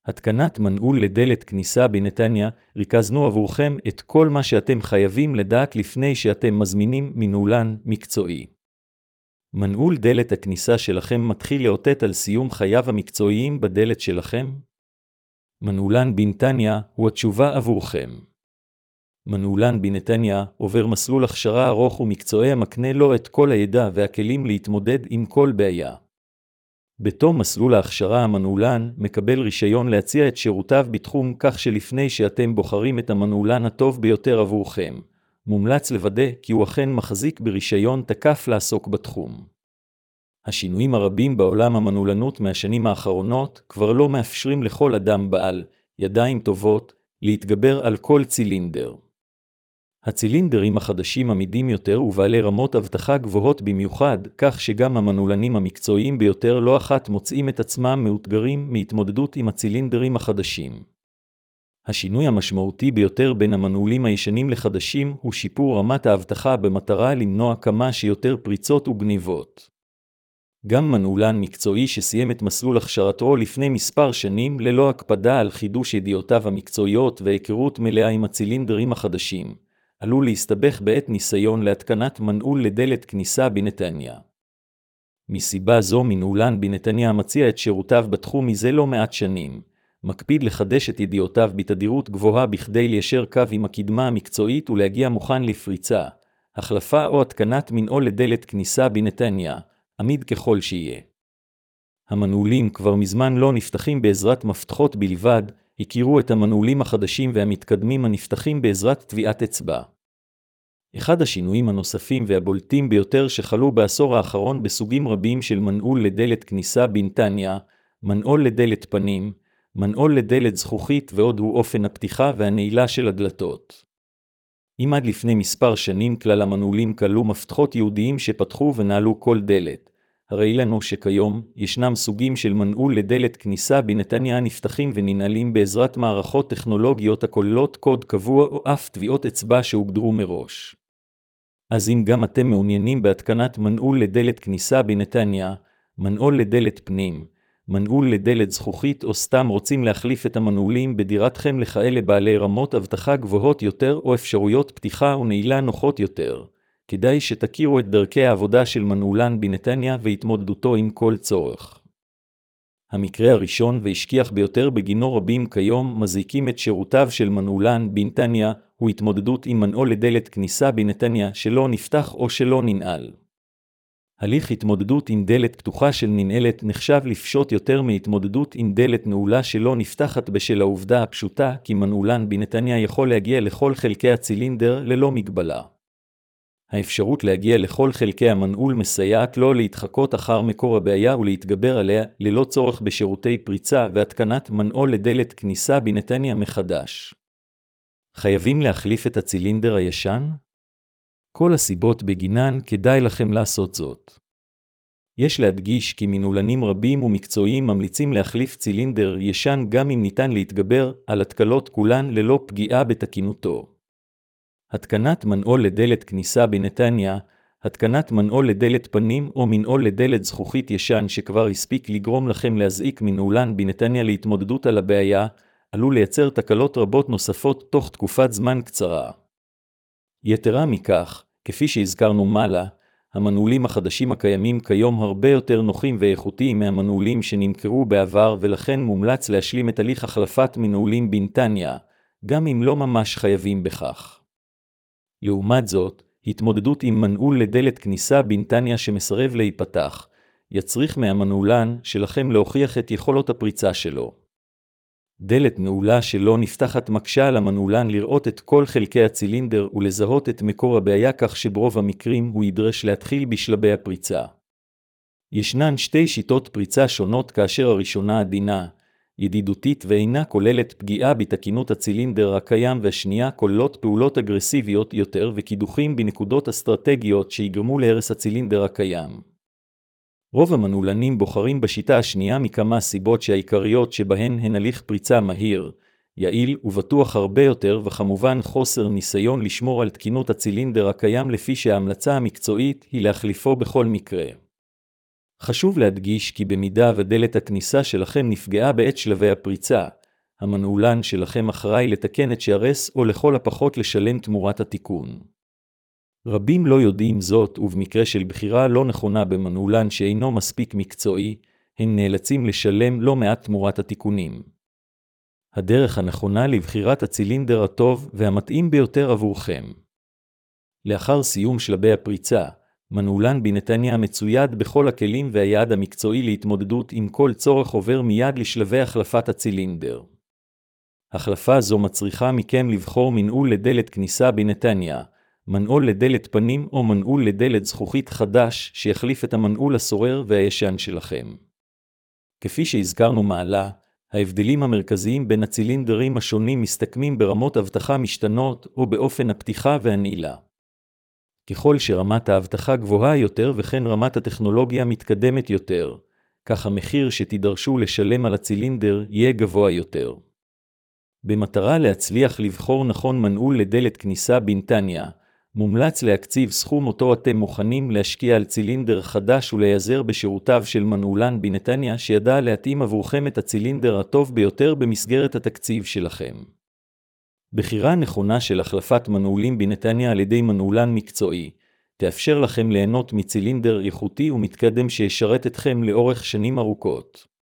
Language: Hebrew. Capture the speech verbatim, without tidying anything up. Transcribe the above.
התקנת מנעול לדלת כניסה בנתניה, ריכזנו עבורכם את כל מה שאתם חייבים לדעת לפני שאתם מזמינים מנעולן מקצועי. מנעול דלת הכניסה שלכם מתחיל לאותת על סיום חייו המקצועיים בדלת שלכם? מנעולן בנתניה הוא התשובה עבורכם. מנעולן בנתניה עובר מסלול הכשרה ארוך ומקצועי המקנה לו את כל הידע והכלים להתמודד עם כל בעיה. בתום מסלול ההכשרה המנעולן מקבל רישיון להציע את שירותיו בתחום, כך שלפני שאתם בוחרים את המנעולן הטוב ביותר עבורכם, מומלץ לוודא כי הוא אכן מחזיק ברישיון תקף לעסוק בתחום. השינויים הרבים בעולם המנעולנות מהשנים האחרונות כבר לא מאפשרים לכל אדם בעל ידיים טובות להתגבר על כל צילינדר. הצילינדרים החדשים עמידים יותר ובעלי רמות אבטחה גבוהות במיוחד, כך שגם המנעולנים המקצועיים ביותר לא אחת מוצאים את עצמם מאותגרים מהתמודדות עם הצילינדרים החדשים. השינוי המשמעותי ביותר בין המנעולים הישנים לחדשים הוא שיפור רמת האבטחה במטרה למנוע כמה שיותר פריצות וגניבות. גם מנעולן מקצועי שסיים את מסלול הכשרתו לפני מספר שנים ללא הקפדה על חידוש ידיעותיו המקצועיות והיכרות מלאה עם הצילינדרים החדשים, עלול להסתבך בעת ניסיון להתקנת מנעול לדלת כניסה בנתניה. מסיבה זו מנעולן בנתניה מציע את שירותיו בתחום מזה לא מעט שנים, מקפיד לחדש את ידיעותיו בתדירות גבוהה בכדי ליישר קו עם הקדמה המקצועית ולהגיע מוכן לפריצה, החלפה או התקנת מנעול לדלת כניסה בנתניה, עמיד ככל שיהיה. המנעולים כבר מזמן לא נפתחים בעזרת מפתחות בלבד, הכירו את המנעולים החדשים והמתקדמים הנפתחים בעזרת טביעת אצבע. אחד השינויים הנוספים והבולטים ביותר שחלו בעשור האחרון בסוגים רבים של מנעול לדלת כניסה בנתניה, מנעול לדלת פנים, מנעול לדלת זכוכית ועוד הוא אופן הפתיחה והנעילה של הדלתות. אם עד לפני מספר שנים כלל המנעולים כללו מפתחות ייעודיים שפתחו ונעלו כל דלת, הרי לנו שכיום ישנם סוגים של מנעול לדלת כניסה בנתניה נפתחים וננעלים בעזרת מערכות טכנולוגיות הכוללות קוד קבוע או אף טביעות אצבע שהוגדרו מראש. אז אם גם אתם מעוניינים בהתקנת מנעול לדלת כניסה בנתניה, מנעול לדלת פנים, מנעול לדלת זכוכית או סתם רוצים להחליף את המנעולים בדירתכם לכאלה בעלי רמות אבטחה גבוהות יותר או אפשרויות פתיחה ונעילה נוחות יותר, כדאי שתכירו את דרכי העבודה של מנעולן בנתניה והתמודדותו עם כל צורך. המקרה הראשון והשכיח ביותר בגינו רבים כיום מזיקים את שירותיו של מנעולן בנתניה הוא התמודדות עם מנעול לדלת כניסה בנתניה שלא נפתח או שלא ננעל. הליך התמודדות עם דלת פתוחה של ננעלת נחשב לפשוט יותר מהתמודדות עם דלת נעולה שלא נפתחת בשל העובדה הפשוטה כי מנעולן בנתניה יכול להגיע לכל חלקי הצילינדר ללא מגבלה. האפשרות להגיע לכל חלקי המנעול מסייעת לו להתחקות אחר מקור הבעיה ולהתגבר עליה ללא צורך בשירותי פריצה והתקנת מנעול לדלת כניסה בנתניה מחדש. חייבים להחליף את הצילינדר הישן? כל הסיבות בגינן כדאי לכם לעשות זאת. יש להדגיש כי מנעולנים רבים ומקצועיים ממליצים להחליף צילינדר ישן גם אם ניתן להתגבר על התקלות כולן ללא פגיעה בתקינותו. התקנת מנעול לדלת כניסה בנתניה, התקנת מנעול לדלת פנים או מנעול לדלת זכוכית ישן שכבר הספיק לגרום לכם להזעיק מנעולן בנתניה להתמודדות על הבעיה, עלול לייצר תקלות רבות נוספות תוך תקופת זמן קצרה. יתרה מכך, כפי שהזכרנו מעלה, המנעולים החדשים הקיימים כיום הרבה יותר נוחים ואיכותיים מהמנעולים שנמכרו בעבר ולכן מומלץ להשלים את הליך החלפת מנעולים בנתניה, גם אם לא ממש חייבים בכך. לעומת זאת, התמודדות עם מנעול לדלת כניסה בנתניה שמסרב להיפתח, יצריך מהמנעולן שלכם להוכיח את יכולות הפריצה שלו. דלת נעולה שלא נפתחת מקשה על המנעולן לראות את כל חלקי הצילינדר ולזהות את מקור הבעיה כך שברוב המקרים הוא ידרש להתחיל בשלבי הפריצה. ישנן שתי שיטות פריצה שונות כאשר הראשונה עדינה, ידידותית ואינה כוללת פגיעה בתקינות הצילינדר הקיים והשנייה כוללות פעולות אגרסיביות יותר וקידוחים בנקודות אסטרטגיות שיגרמו להרס הצילינדר הקיים. רוב המנעולנים בוחרים בשיטה השנייה מכמה סיבות שהעיקריות שבהן הן הליך פריצה מהיר, יעיל ובטוח הרבה יותר וכמובן חוסר ניסיון לשמור על תקינות הצילינדר הקיים לפי שההמלצה המקצועית היא להחליפו בכל מקרה. חשוב להדגיש כי במידה ודלת הכניסה שלכם נפגעה בעת שלבי הפריצה, המנעולן שלכם אחראי לתקן את שהרס או לכל הפחות לשלם תמורת התיקון. רבים לא יודעים זאת, ובמקרה של בחירה לא נכונה במנעולן שאינו מספיק מקצועי, הם נאלצים לשלם לא מעט תמורת התיקונים. הדרך הנכונה לבחירת הצילינדר הטוב והמתאים ביותר עבורכם. לאחר סיום שלבי הפריצה, מנעולן בנתניה מצויד בכל הכלים והיעד המקצועי להתמודדות עם כל צורך עובר מיד לשלבי החלפת הצילינדר. החלפה זו מצריכה מכם לבחור מנעול לדלת כניסה בנתניה, מנעול לדלת פנים או מנעול לדלת זכוכית חדש שיחליף את המנעול הסורר והישן שלכם. כפי שהזכרנו מעלה, ההבדלים המרכזיים בין הצילינדרים השונים מסתכמים ברמות אבטחה משתנות או באופן הפתיחה והנעילה. ככל שרמת האבטחה גבוהה יותר וכן רמת הטכנולוגיה מתקדמת יותר, כך המחיר שתידרשו לשלם על הצילינדר יהיה גבוה יותר. במטרה להצליח לבחור נכון מנעול לדלת כניסה בנתניה, מומלץ להקציב סכום אותו אתם מוכנים להשקיע על צילינדר חדש ולהיעזר בשירותיו של מנעולן בנתניה שידע להתאים עבורכם את הצילינדר הטוב ביותר במסגרת התקציב שלכם. בחירה נכונה של החלפת מנעולים בנתניה על ידי מנעולן מקצועי, תאפשר לכם ליהנות מצילינדר איכותי ומתקדם שישרת אתכם לאורך שנים ארוכות.